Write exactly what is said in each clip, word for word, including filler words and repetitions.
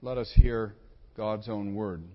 Let us hear God's own word.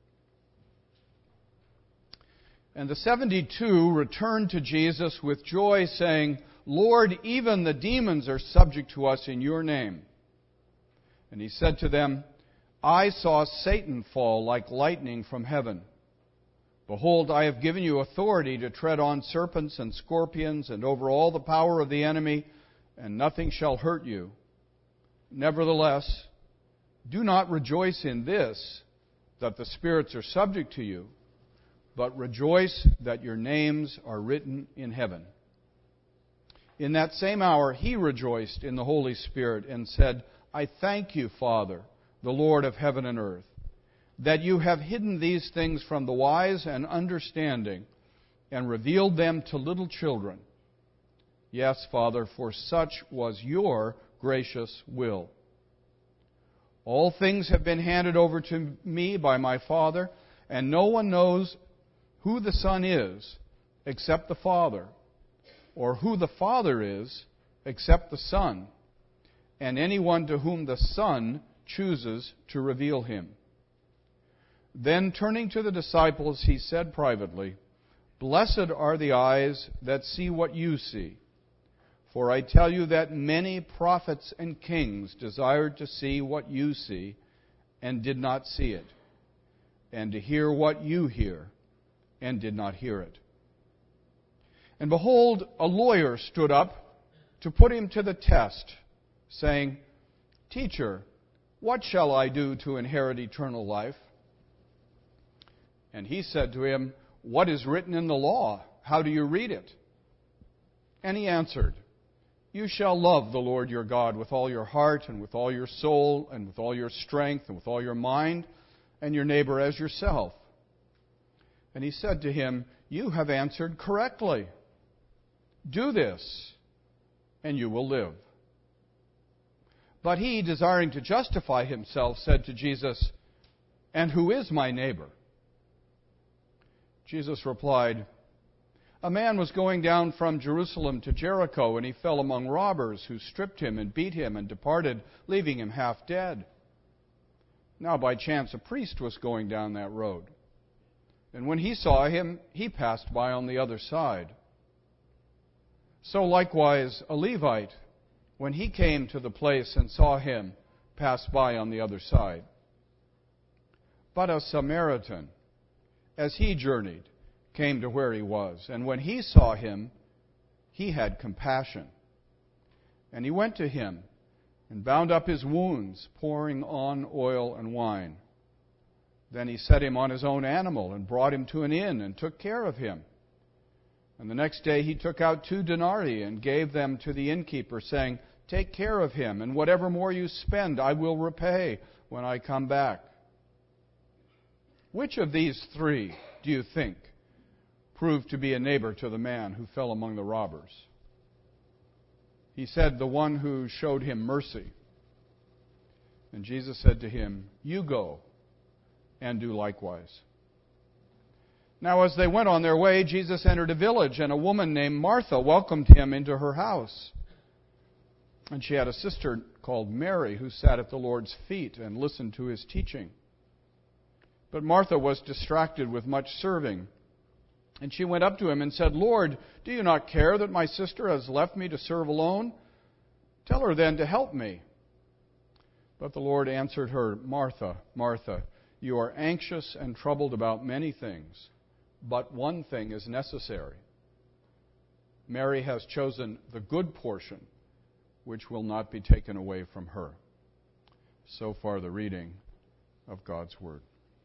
And the seventy-two returned to Jesus with joy, saying, Lord, even the demons are subject to us in your name. And he said to them, I saw Satan fall like lightning from heaven. Behold, I have given you authority to tread on serpents and scorpions and over all the power of the enemy, and nothing shall hurt you. Nevertheless, do not rejoice in this, that the spirits are subject to you, but rejoice that your names are written in heaven. In that same hour he rejoiced in the Holy Spirit and said, I thank you, Father, the Lord of heaven and earth, that you have hidden these things from the wise and understanding and revealed them to little children. Yes, Father, for such was your gracious will. All things have been handed over to me by my Father, and no one knows who the Son is except the Father, or who the Father is except the Son, and anyone to whom the Son chooses to reveal him. Then, turning to the disciples, he said privately, Blessed are the eyes that see what you see. For I tell you that many prophets and kings desired to see what you see, and did not see it, and to hear what you hear, and did not hear it. And behold, a lawyer stood up to put him to the test, saying, Teacher, what shall I do to inherit eternal life? And he said to him, What is written in the law? How do you read it? And he answered, You shall love the Lord your God with all your heart, and with all your soul, and with all your strength, and with all your mind, and your neighbor as yourself. And he said to him, You have answered correctly. Do this, and you will live. But he, desiring to justify himself, said to Jesus, And who is my neighbor? Jesus replied, A man was going down from Jerusalem to Jericho, and he fell among robbers, who stripped him and beat him and departed, leaving him half dead. Now by chance a priest was going down that road. And when he saw him, he passed by on the other side. So likewise a Levite, when he came to the place and saw him, passed by on the other side. But a Samaritan, as he journeyed, came to where he was. And when he saw him, he had compassion. And he went to him and bound up his wounds, pouring on oil and wine. Then he set him on his own animal and brought him to an inn and took care of him. And the next day he took out two denarii and gave them to the innkeeper, saying, Take care of him, and whatever more you spend I will repay when I come back. Which of these three do you think proved to be a neighbor to the man who fell among the robbers? He said, The one who showed him mercy. And Jesus said to him, You go and do likewise. Now as they went on their way, Jesus entered a village, and a woman named Martha welcomed him into her house. And she had a sister called Mary, who sat at the Lord's feet and listened to his teaching. But Martha was distracted with much serving. And she went up to him and said, Lord, do you not care that my sister has left me to serve alone? Tell her then to help me. But the Lord answered her, Martha, Martha, you are anxious and troubled about many things, but one thing is necessary. Mary has chosen the good portion, which will not be taken away from her. So far the reading of God's Word.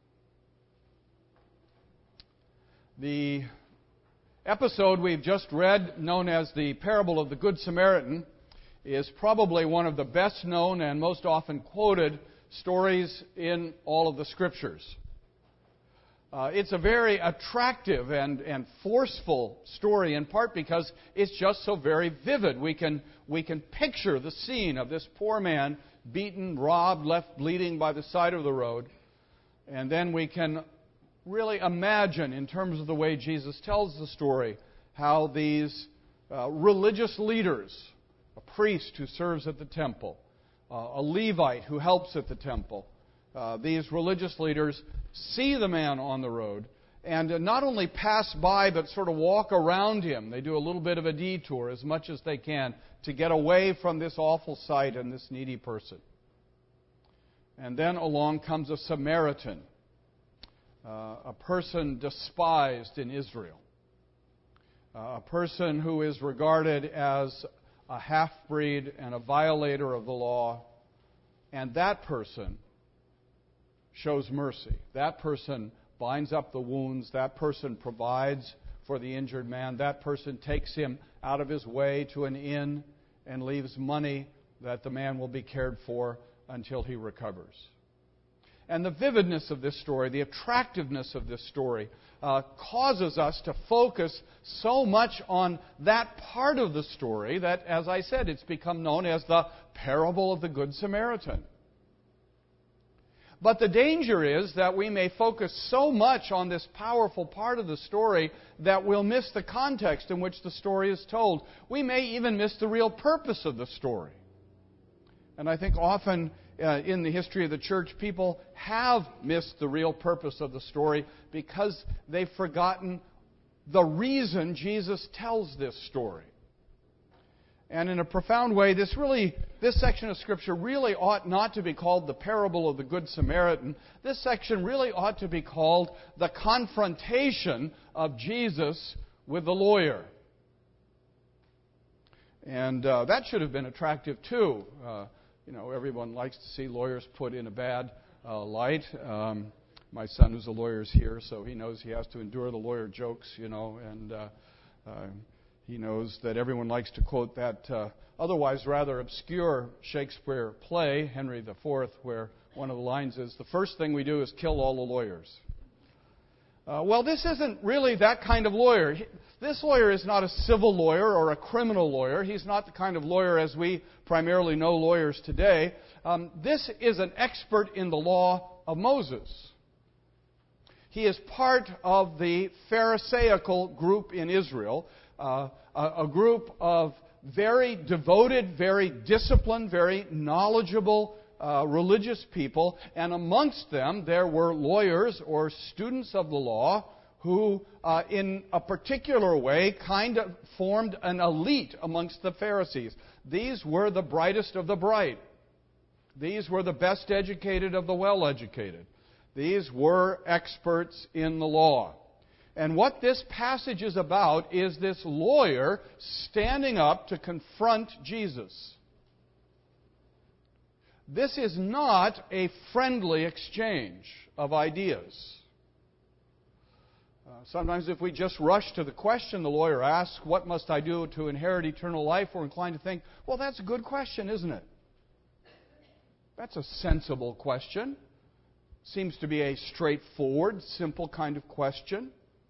The episode we've just read, known as the Parable of the Good Samaritan, is probably one of the best known and most often quoted stories in all of the Scriptures. Uh, it's a very attractive and, and forceful story, in part because it's just so very vivid. We can, we can picture the scene of this poor man beaten, robbed, left bleeding by the side of the road. And then we can really imagine, in terms of the way Jesus tells the story, how these uh, religious leaders, a priest who serves at the temple, uh, a Levite who helps at the temple, uh, these religious leaders see the man on the road and uh, not only pass by but sort of walk around him. They do a little bit of a detour as much as they can to get away from this awful sight and this needy person. And then along comes a Samaritan, uh, a person despised in Israel, uh, a person who is regarded as a half-breed and a violator of the law. And that person shows mercy. That person binds up the wounds. That person provides for the injured man. That person takes him out of his way to an inn and leaves money that the man will be cared for until he recovers. And the vividness of this story, the attractiveness of this story, uh, causes us to focus so much on that part of the story that, as I said, it's become known as the parable of the Good Samaritan. But the danger is that we may focus so much on this powerful part of the story that we'll miss the context in which the story is told. We may even miss the real purpose of the story. And I think often uh, in the history of the church, people have missed the real purpose of the story because they've forgotten the reason Jesus tells this story. And in a profound way, this really, this section of Scripture really ought not to be called the parable of the Good Samaritan. This section really ought to be called the confrontation of Jesus with the lawyer. And uh, that should have been attractive too. Uh, you know, everyone likes to see lawyers put in a bad uh, light. Um, my son, who's a lawyer, is here, so he knows he has to endure the lawyer jokes, you know, and uh, uh, he knows that everyone likes to quote that uh, otherwise rather obscure Shakespeare play, Henry the Fourth, where one of the lines is, "The first thing we do is kill all the lawyers." Uh, well, this isn't really that kind of lawyer. He, this lawyer is not a civil lawyer or a criminal lawyer. He's not the kind of lawyer as we primarily know lawyers today. Um, this is an expert in the law of Moses. He is part of the Pharisaical group in Israel, uh, a, a group of very devoted, very disciplined, very knowledgeable Uh, religious people, and amongst them there were lawyers or students of the law who, uh, in a particular way, kind of formed an elite amongst the Pharisees. These were the brightest of the bright. These were the best educated of the well-educated. These were experts in the law. And what this passage is about is this lawyer standing up to confront Jesus. This is not a friendly exchange of ideas. Uh, sometimes if we just rush to the question the lawyer asks, "What must I do to inherit eternal life?" we're inclined to think, well, that's a good question, isn't it? That's a sensible question. Seems to be a straightforward, simple kind of question.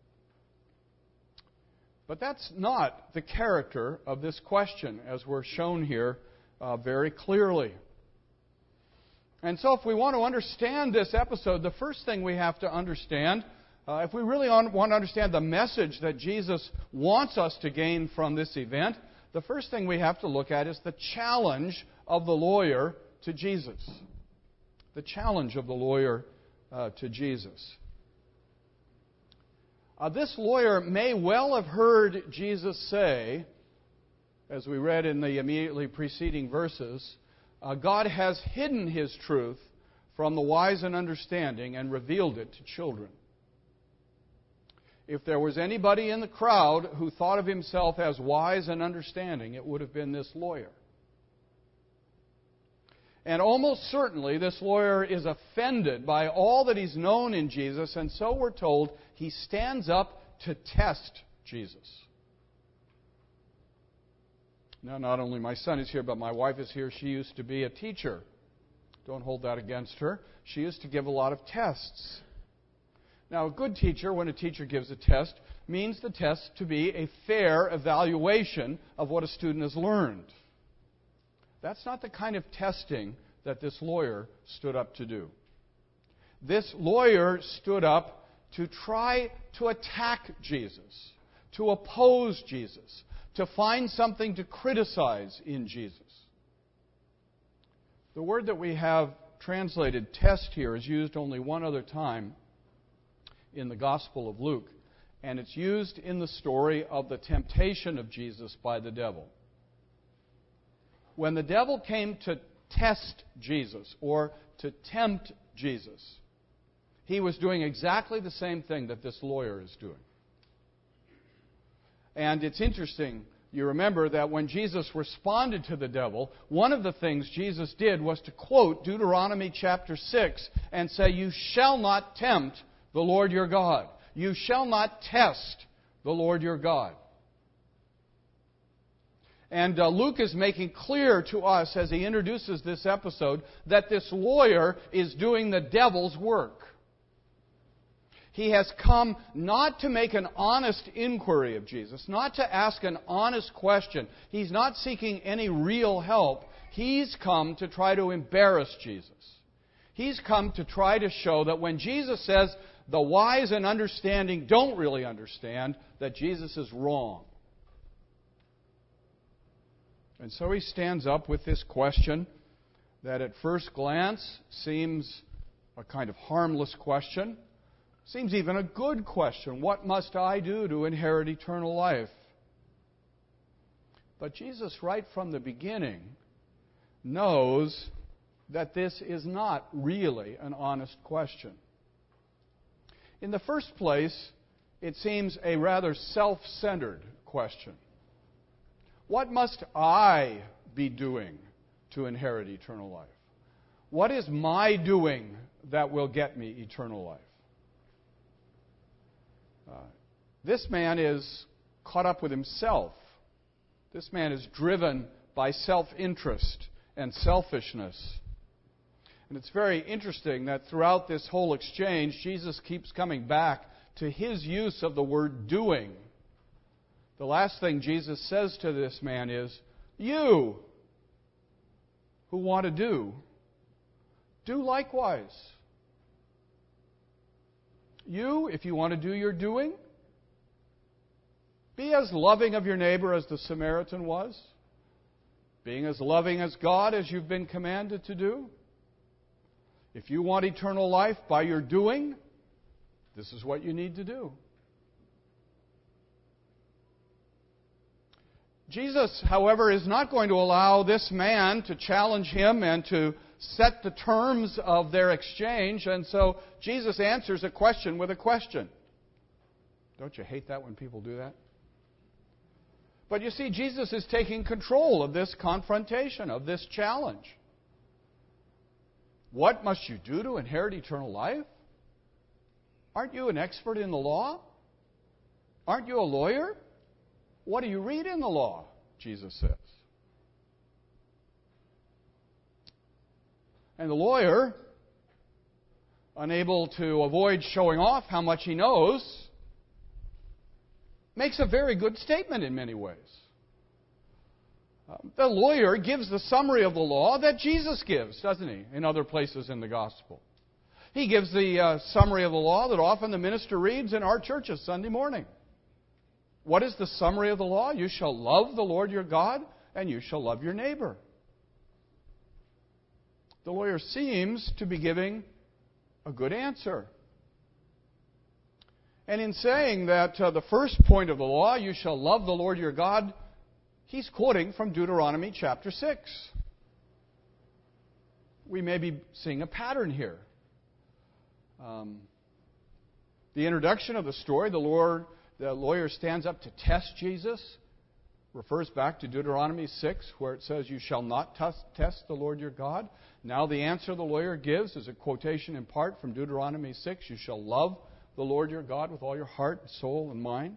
But that's not the character of this question, as we're shown here uh, very clearly. And so if we want to understand this episode, the first thing we have to understand, uh, if we really want to understand the message that Jesus wants us to gain from this event, the first thing we have to look at is the challenge of the lawyer to Jesus. The challenge of the lawyer uh, to Jesus. Uh, this lawyer may well have heard Jesus say, as we read in the immediately preceding verses, Uh, God has hidden His truth from the wise and understanding and revealed it to children. If there was anybody in the crowd who thought of himself as wise and understanding, it would have been this lawyer. And almost certainly this lawyer is offended by all that he's known in Jesus, and so we're told he stands up to test Jesus. Now, not only my son is here, but my wife is here. She used to be a teacher. Don't hold that against her. She used to give a lot of tests. Now, a good teacher, when a teacher gives a test, means the test to be a fair evaluation of what a student has learned. That's not the kind of testing that this lawyer stood up to do. This lawyer stood up to try to attack Jesus, to oppose Jesus, to find something to criticize in Jesus. The word that we have translated test here is used only one other time in the Gospel of Luke, and it's used in the story of the temptation of Jesus by the devil. When the devil came to test Jesus or to tempt Jesus, he was doing exactly the same thing that this lawyer is doing. And it's interesting, you remember that when Jesus responded to the devil, one of the things Jesus did was to quote Deuteronomy chapter six and say, "You shall not tempt the Lord your God. You shall not test the Lord your God." And uh, Luke is making clear to us as he introduces this episode that this lawyer is doing the devil's work. He has come not to make an honest inquiry of Jesus, not to ask an honest question. He's not seeking any real help. He's come to try to embarrass Jesus. He's come to try to show that when Jesus says the wise and understanding don't really understand, that Jesus is wrong. And so he stands up with this question that at first glance seems a kind of harmless question. Seems even a good question. What must I do to inherit eternal life? But Jesus, right from the beginning, knows that this is not really an honest question. In the first place, it seems a rather self-centered question. What must I be doing to inherit eternal life? What is my doing that will get me eternal life? Uh, this man is caught up with himself. This man is driven by self-interest and selfishness. And it's very interesting that throughout this whole exchange, Jesus keeps coming back to his use of the word doing. The last thing Jesus says to this man is, "You who want to do, do likewise." You, if you want to do your doing, be as loving of your neighbor as the Samaritan was, being as loving as God as you've been commanded to do. If you want eternal life by your doing, this is what you need to do. Jesus, however, is not going to allow this man to challenge him and to set the terms of their exchange, and so Jesus answers a question with a question. Don't you hate that when people do that? But you see, Jesus is taking control of this confrontation, of this challenge. What must you do to inherit eternal life? Aren't you an expert in the law? Aren't you a lawyer? What do you read in the law? Jesus says. And the lawyer, unable to avoid showing off how much he knows, makes a very good statement in many ways. Uh, the lawyer gives the summary of the law that Jesus gives, doesn't he, in other places in the gospel. He gives the uh, summary of the law that often the minister reads in our churches Sunday morning. What is the summary of the law? You shall love the Lord your God, and you shall love your neighbor. The lawyer seems to be giving a good answer. And in saying that uh, the first point of the law, you shall love the Lord your God, he's quoting from Deuteronomy chapter six. We may be seeing a pattern here. Um, the introduction of the story, the Lord, the lawyer stands up to test Jesus, refers back to Deuteronomy six, where it says, you shall not test, test the Lord your God. Now the answer the lawyer gives is a quotation in part from Deuteronomy six, you shall love the Lord your God with all your heart, soul, and mind.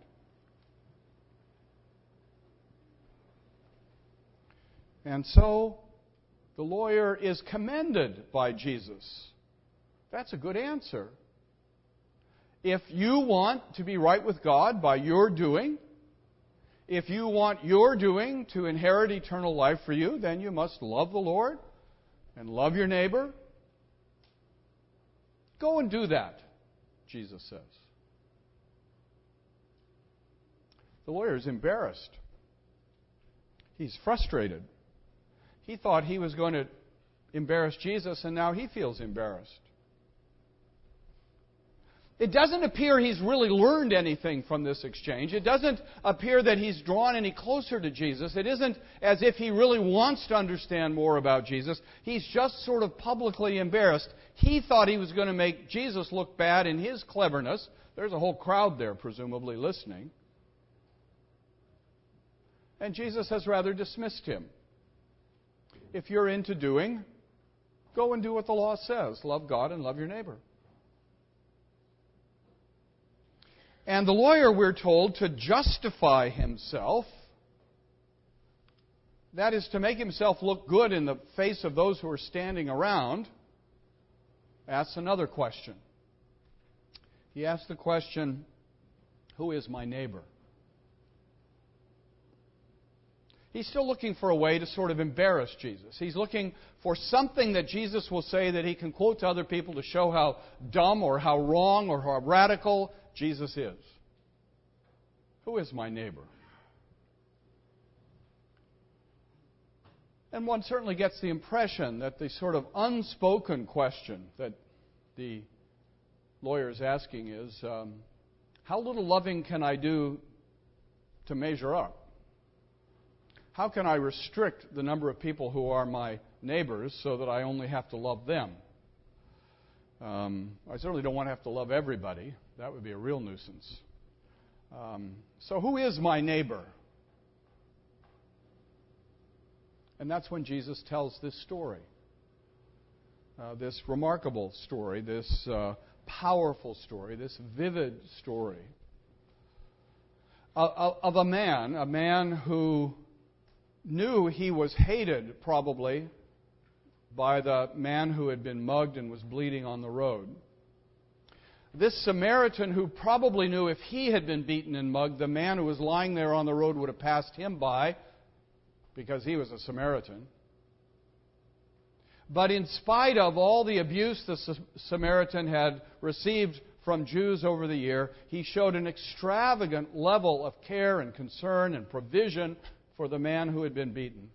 And so the lawyer is commended by Jesus. That's a good answer. If you want to be right with God by your doing, if you want your doing to inherit eternal life for you, then you must love the Lord and love your neighbor. Go and do that, Jesus says. The lawyer is embarrassed. He's frustrated. He thought he was going to embarrassed Jesus, and now he feels embarrassed. It doesn't appear he's really learned anything from this exchange. It doesn't appear that he's drawn any closer to Jesus. It isn't as if he really wants to understand more about Jesus. He's just sort of publicly embarrassed. He thought he was going to make Jesus look bad in his cleverness. There's a whole crowd there, presumably, listening. And Jesus has rather dismissed him. If you're into doing, go and do what the law says. Love God and love your neighbor. And the lawyer, we're told, to justify himself, that is, to make himself look good in the face of those who are standing around, asks another question. He asks the question, who is my neighbor? He's still looking for a way to sort of embarrass Jesus. He's looking for something that Jesus will say that he can quote to other people to show how dumb or how wrong or how radical Jesus is. Who is my neighbor? And one certainly gets the impression that the sort of unspoken question that the lawyer is asking is, um, how little loving can I do to measure up? How can I restrict the number of people who are my neighbors so that I only have to love them? Um, I certainly don't want to have to love everybody. That would be a real nuisance. Um, so who is my neighbor? And that's when Jesus tells this story. Uh, this remarkable story, this uh, powerful story, this vivid story of, of a man, a man who knew he was hated probably by the man who had been mugged and was bleeding on the road. This Samaritan who probably knew if he had been beaten and mugged, the man who was lying there on the road would have passed him by because he was a Samaritan. But in spite of all the abuse the Samaritan had received from Jews over the year, he showed an extravagant level of care and concern and provision for the man who had been beaten.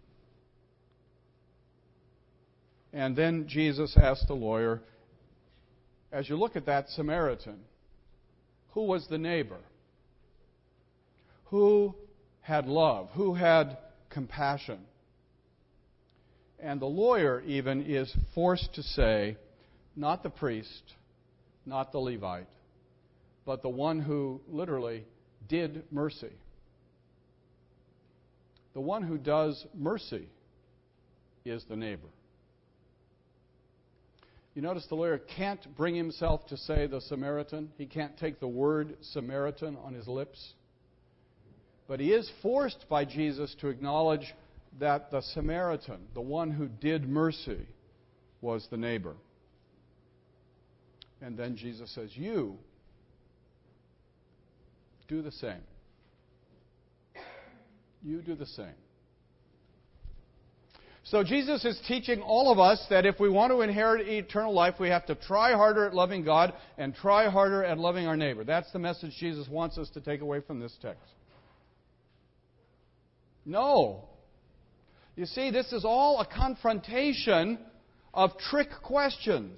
And then Jesus asked the lawyer, as you look at that Samaritan, who was the neighbor? Who had love? Who had compassion? And the lawyer even is forced to say, not the priest, not the Levite, but the one who literally did mercy. The one who does mercy is the neighbor. You notice the lawyer can't bring himself to say the Samaritan. He can't take the word Samaritan on his lips. But he is forced by Jesus to acknowledge that the Samaritan, the one who did mercy, was the neighbor. And then Jesus says, you do the same. You do the same. So Jesus is teaching all of us that if we want to inherit eternal life, we have to try harder at loving God and try harder at loving our neighbor. That's the message Jesus wants us to take away from this text. No. You see, this is all a confrontation of trick questions.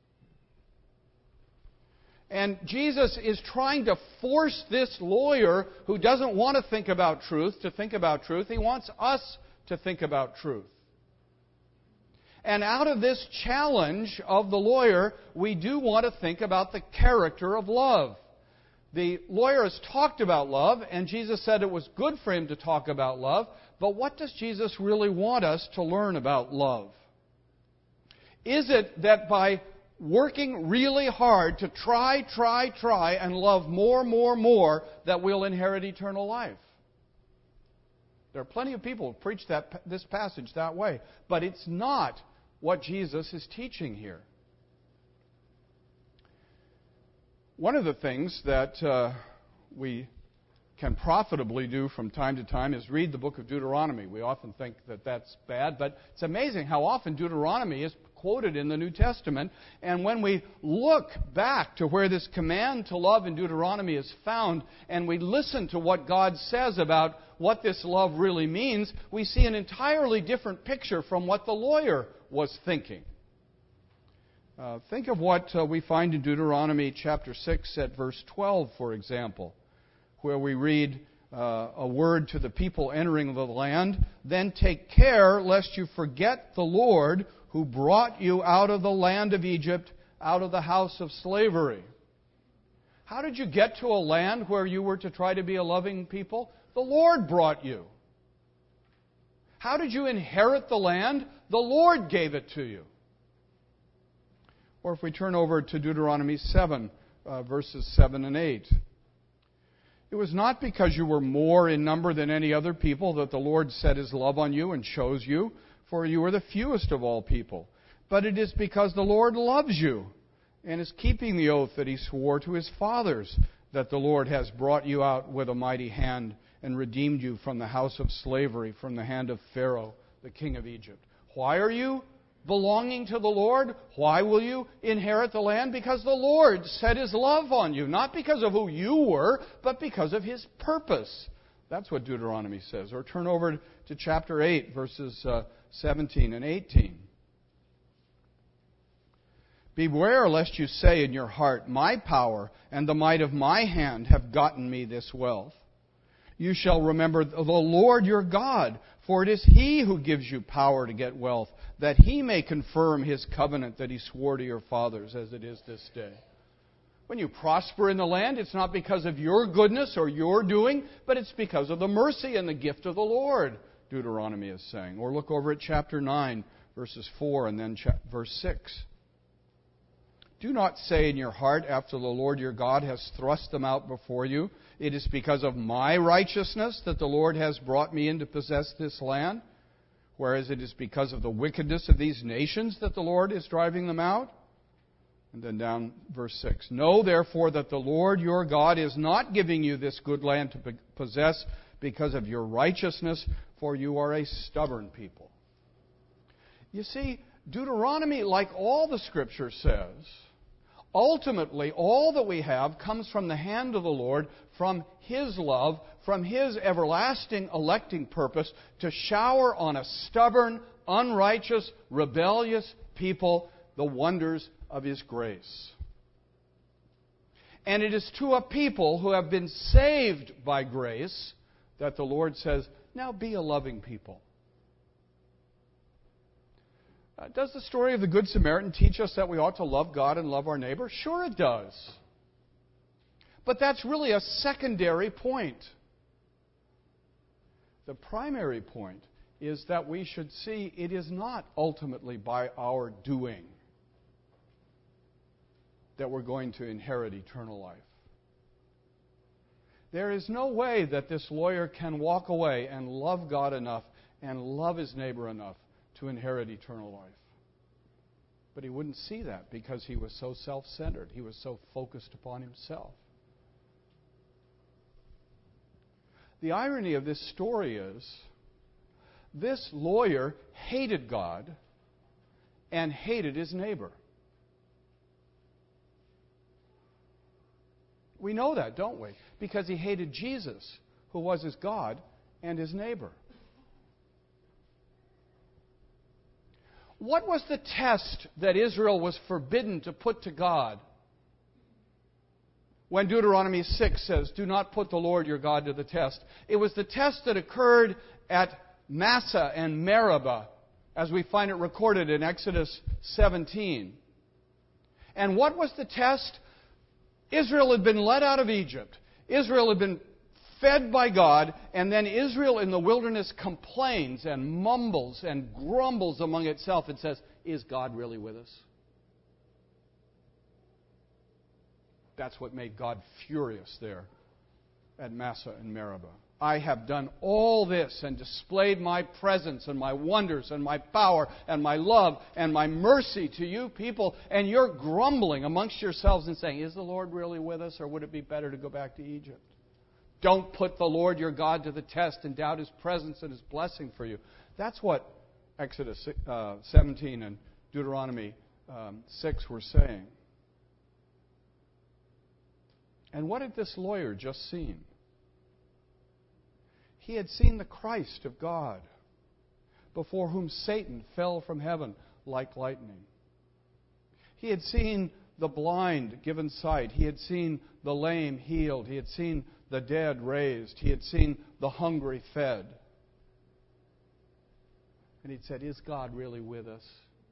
And Jesus is trying to force this lawyer who doesn't want to think about truth to think about truth. He wants us to think about truth. And out of this challenge of the lawyer, we do want to think about the character of love. The lawyer has talked about love, and Jesus said it was good for him to talk about love. But what does Jesus really want us to learn about love? Is it that by working really hard to try, try, try, and love more, more, more, that we'll inherit eternal life? There are plenty of people who preach that, this passage that way. But it's not what Jesus is teaching here. One of the things that uh, we can profitably do from time to time is read the book of Deuteronomy. We often think that that's bad, but it's amazing how often Deuteronomy is quoted in the New Testament. And when we look back to where this command to love in Deuteronomy is found, and we listen to what God says about what this love really means, we see an entirely different picture from what the lawyer was thinking. Uh, think of what uh, we find in Deuteronomy chapter six at verse twelve, for example, where we read uh, a word to the people entering the land, "Then take care lest you forget the Lord who brought you out of the land of Egypt, out of the house of slavery." How did you get to a land where you were to try to be a loving people? The Lord brought you. How did you inherit the land? The Lord gave it to you. Or if we turn over to Deuteronomy seven, uh, verses seven and eight. "It was not because you were more in number than any other people that the Lord set His love on you and chose you, for you were the fewest of all people. But it is because the Lord loves you and is keeping the oath that He swore to His fathers, that the Lord has brought you out with a mighty hand and redeemed you from the house of slavery, from the hand of Pharaoh, the king of Egypt." Why are you belonging to the Lord? Why will you inherit the land? Because the Lord set His love on you. Not because of who you were, but because of His purpose. That's what Deuteronomy says. Or turn over to chapter eight, verses uh, seventeen and eighteen. "Beware lest you say in your heart, 'My power and the might of my hand have gotten me this wealth.' You shall remember the Lord your God, for it is He who gives you power to get wealth, that He may confirm His covenant that He swore to your fathers, as it is this day." When you prosper in the land, it's not because of your goodness or your doing, but it's because of the mercy and the gift of the Lord, Deuteronomy is saying. Or look over at chapter nine, verses four and then verse six. "Do not say in your heart, after the Lord your God has thrust them out before you, 'It is because of my righteousness that the Lord has brought me in to possess this land,' whereas it is because of the wickedness of these nations that the Lord is driving them out." And then down verse six. "Know therefore that the Lord your God is not giving you this good land to possess because of your righteousness, for you are a stubborn people." You see, Deuteronomy, like all the Scripture says, ultimately, all that we have comes from the hand of the Lord, from His love, from His everlasting electing purpose to shower on a stubborn, unrighteous, rebellious people the wonders of His grace. And it is to a people who have been saved by grace that the Lord says, "Now be a loving people." Uh, does the story of the Good Samaritan teach us that we ought to love God and love our neighbor? Sure it does. But that's really a secondary point. The primary point is that we should see it is not ultimately by our doing that we're going to inherit eternal life. There is no way that this lawyer can walk away and love God enough and love his neighbor enough to inherit eternal life. But he wouldn't see that because he was so self-centered. He was so focused upon himself. The irony of this story is this lawyer hated God and hated his neighbor. We know that, don't we? Because he hated Jesus, who was his God and his neighbor. What was the test that Israel was forbidden to put to God when Deuteronomy six says, "Do not put the Lord your God to the test"? It was the test that occurred at Massah and Meribah, as we find it recorded in Exodus seventeen. And what was the test? Israel had been led out of Egypt. Israel had been fed by God, and then Israel in the wilderness complains and mumbles and grumbles among itself and says, "Is God really with us?" That's what made God furious there at Massah and Meribah. "I have done all this and displayed my presence and my wonders and my power and my love and my mercy to you people, and you're grumbling amongst yourselves and saying, 'Is the Lord really with us, or would it be better to go back to Egypt?' Don't put the Lord your God to the test and doubt His presence and His blessing for you." That's what Exodus uh, seventeen and Deuteronomy um, six were saying. And what had this lawyer just seen? He had seen the Christ of God, before whom Satan fell from heaven like lightning. He had seen the blind given sight. He had seen the lame healed. He had seen the dead raised. He had seen the hungry fed. And he'd said, "Is God really with us?"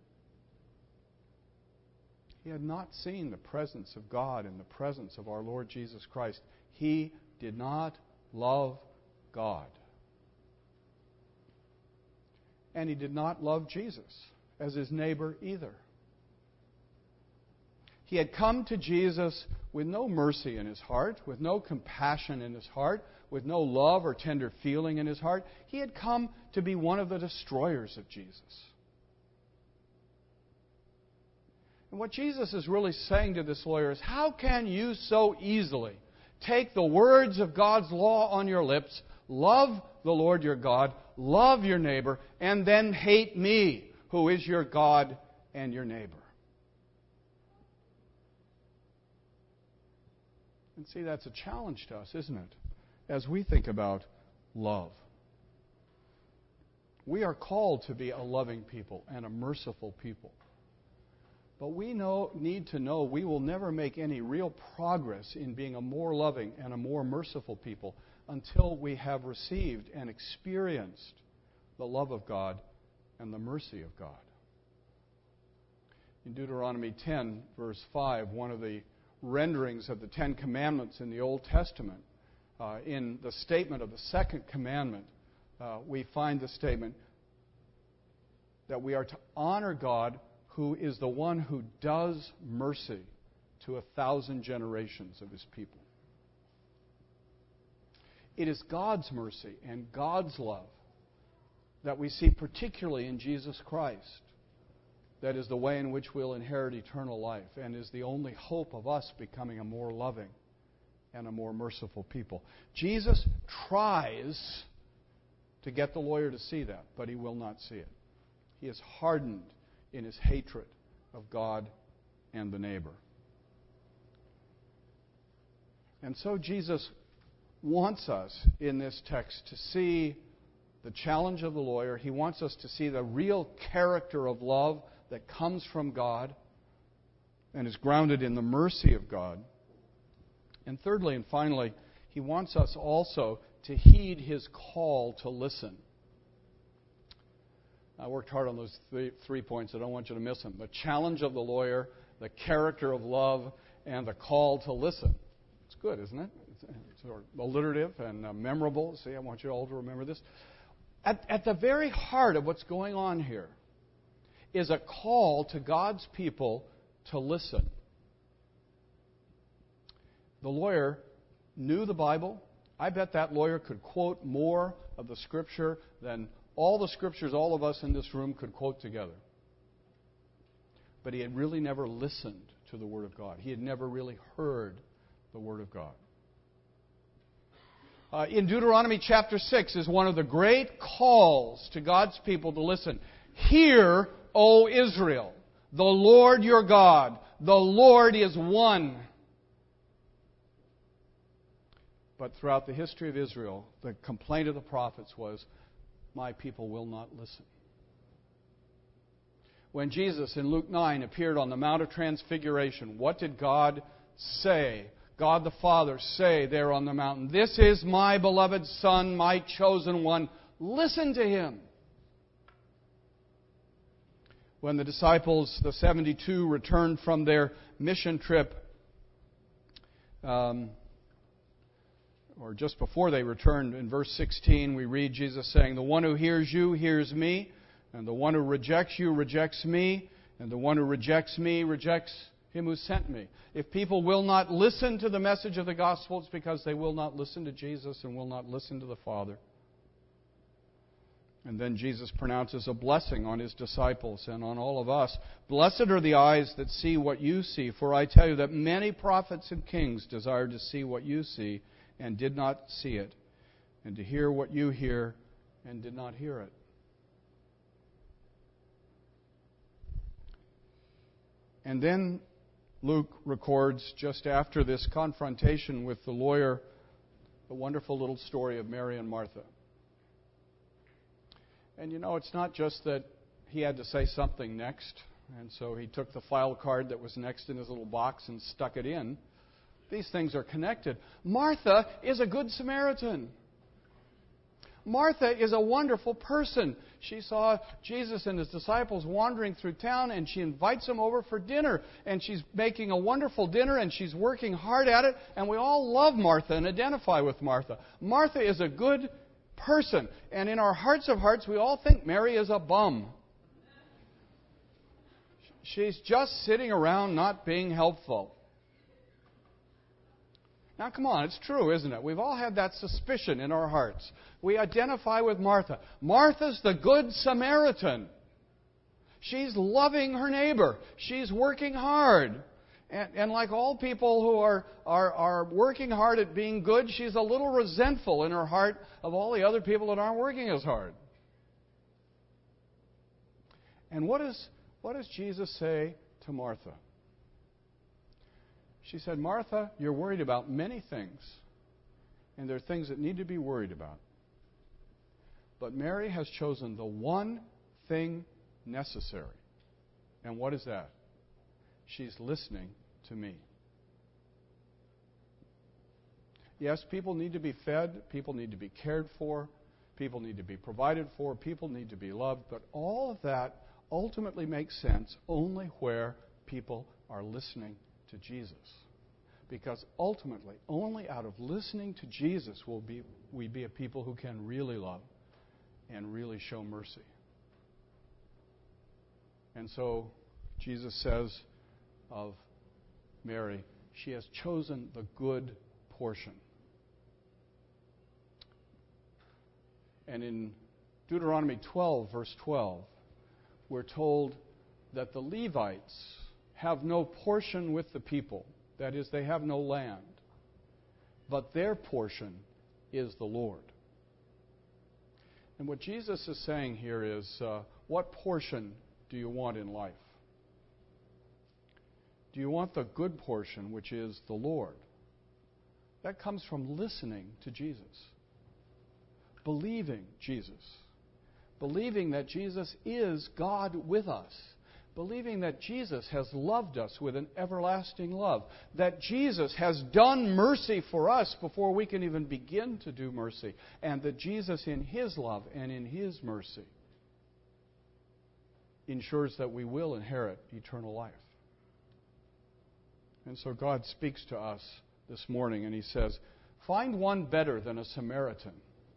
He had not seen the presence of God in the presence of our Lord Jesus Christ. He did not love God. And he did not love Jesus as his neighbor either. He had come to Jesus with no mercy in his heart, with no compassion in his heart, with no love or tender feeling in his heart. He had come to be one of the destroyers of Jesus. And what Jesus is really saying to this lawyer is, how can you so easily take the words of God's law on your lips, love the Lord your God, love your neighbor, and then hate me, who is your God and your neighbor? And see, that's a challenge to us, isn't it? As we think about love. We are called to be a loving people and a merciful people. But we know, need to know we will never make any real progress in being a more loving and a more merciful people until we have received and experienced the love of God and the mercy of God. In Deuteronomy ten, verse five, one of the renderings of the Ten Commandments in the Old Testament, uh, in the statement of the second commandment, uh, we find the statement that we are to honor God, who is the one who does mercy to a thousand generations of his people. It is God's mercy and God's love that we see particularly in Jesus Christ that is the way in which we'll inherit eternal life and is the only hope of us becoming a more loving and a more merciful people. Jesus tries to get the lawyer to see that, but he will not see it. He is hardened in his hatred of God and the neighbor. And so Jesus wants us in this text to see the challenge of the lawyer. He wants us to see the real character of love that comes from God and is grounded in the mercy of God. And thirdly and finally, he wants us also to heed his call to listen. I worked hard on those three, three points. I don't want you to miss them. The challenge of the lawyer, the character of love, and the call to listen. It's good, isn't it? It's, it's sort of alliterative and uh, memorable. See, I want you all to remember this. At, at the very heart of what's going on here is a call to God's people to listen. The lawyer knew the Bible. I bet that lawyer could quote more of the Scripture than all the Scriptures all of us in this room could quote together. But he had really never listened to the Word of God. He had never really heard the Word of God. Uh, in Deuteronomy chapter six is one of the great calls to God's people to listen. Hear, O Israel, the Lord your God, the Lord is one. But throughout the history of Israel, the complaint of the prophets was, my people will not listen. When Jesus in Luke nine appeared on the Mount of Transfiguration, what did God say? God the Father say there on the mountain, this is my beloved Son, my chosen one. Listen to him. When the disciples, the seventy-two, returned from their mission trip, um, or just before they returned, in verse sixteen, we read Jesus saying, the one who hears you hears me, and the one who rejects you rejects me, and the one who rejects me rejects him who sent me. If people will not listen to the message of the gospel, it's because they will not listen to Jesus and will not listen to the Father. And then Jesus pronounces a blessing on his disciples and on all of us. Blessed are the eyes that see what you see, for I tell you that many prophets and kings desired to see what you see and did not see it, and to hear what you hear and did not hear it. And then Luke records, just after this confrontation with the lawyer, the wonderful little story of Mary and Martha. And you know, it's not just that he had to say something next, and so he took the file card that was next in his little box and stuck it in. These things are connected. Martha is a good Samaritan. Martha is a wonderful person. She saw Jesus and his disciples wandering through town, and she invites them over for dinner. And she's making a wonderful dinner, and she's working hard at it. And we all love Martha and identify with Martha. Martha is a good person. And in our hearts of hearts, we all think Mary is a bum. She's just sitting around not being helpful. Now, come on, it's true, isn't it? We've all had that suspicion in our hearts. We identify with Martha. Martha's the good Samaritan. She's loving her neighbor. She's working hard. And, and like all people who are, are, are working hard at being good, she's a little resentful in her heart of all the other people that aren't working as hard. And what, is, what does Jesus say to Martha? She said, Martha, you're worried about many things, and there are things that need to be worried about. But Mary has chosen the one thing necessary. And what is that? She's listening to me. Yes, people need to be fed, people need to be cared for, people need to be provided for, people need to be loved, but all of that ultimately makes sense only where people are listening to Jesus. Because ultimately, only out of listening to Jesus will be, we be a people who can really love and really show mercy. And so Jesus says of Mary, she has chosen the good portion. And in Deuteronomy twelve, verse twelve, we're told that the Levites have no portion with the people. That is, they have no land. But their portion is the Lord. And what Jesus is saying here is, uh, what portion do you want in life? Do you want the good portion, which is the Lord? That comes from listening to Jesus. Believing Jesus. Believing that Jesus is God with us. Believing that Jesus has loved us with an everlasting love. That Jesus has done mercy for us before we can even begin to do mercy. And that Jesus, in His love and in His mercy, ensures that we will inherit eternal life. And so God speaks to us this morning and He says, find one better than a Samaritan.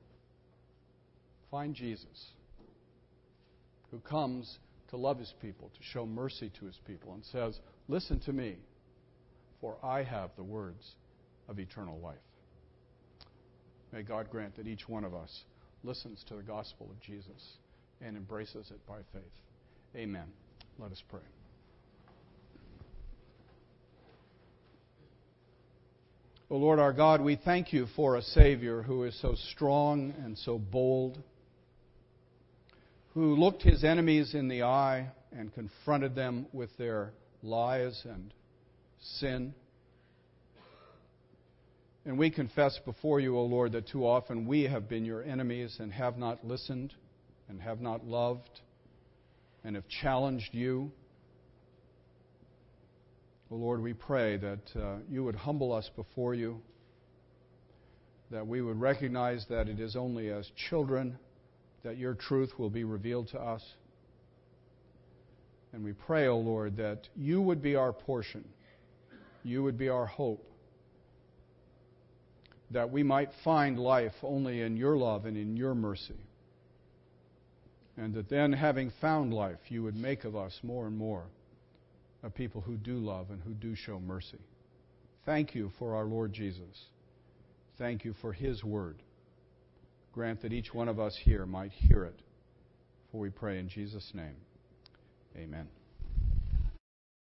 Find Jesus, who comes to love His people, to show mercy to His people, and says, listen to me, for I have the words of eternal life. May God grant that each one of us listens to the gospel of Jesus and embraces it by faith. Amen. Let us pray. O Lord our God, we thank You for a Savior who is so strong and so bold, who looked His enemies in the eye and confronted them with their lies and sin. And we confess before You, O Lord, that too often we have been Your enemies and have not listened and have not loved and have challenged You. O Lord, we pray that uh, You would humble us before You, that we would recognize that it is only as children that Your truth will be revealed to us. And we pray, O Lord, that You would be our portion. You would be our hope. That we might find life only in Your love and in Your mercy. And that then, having found life, You would make of us more and more a people who do love and who do show mercy. Thank You for our Lord Jesus. Thank You for His word. Grant that each one of us here might hear it. For we pray in Jesus' name. Amen.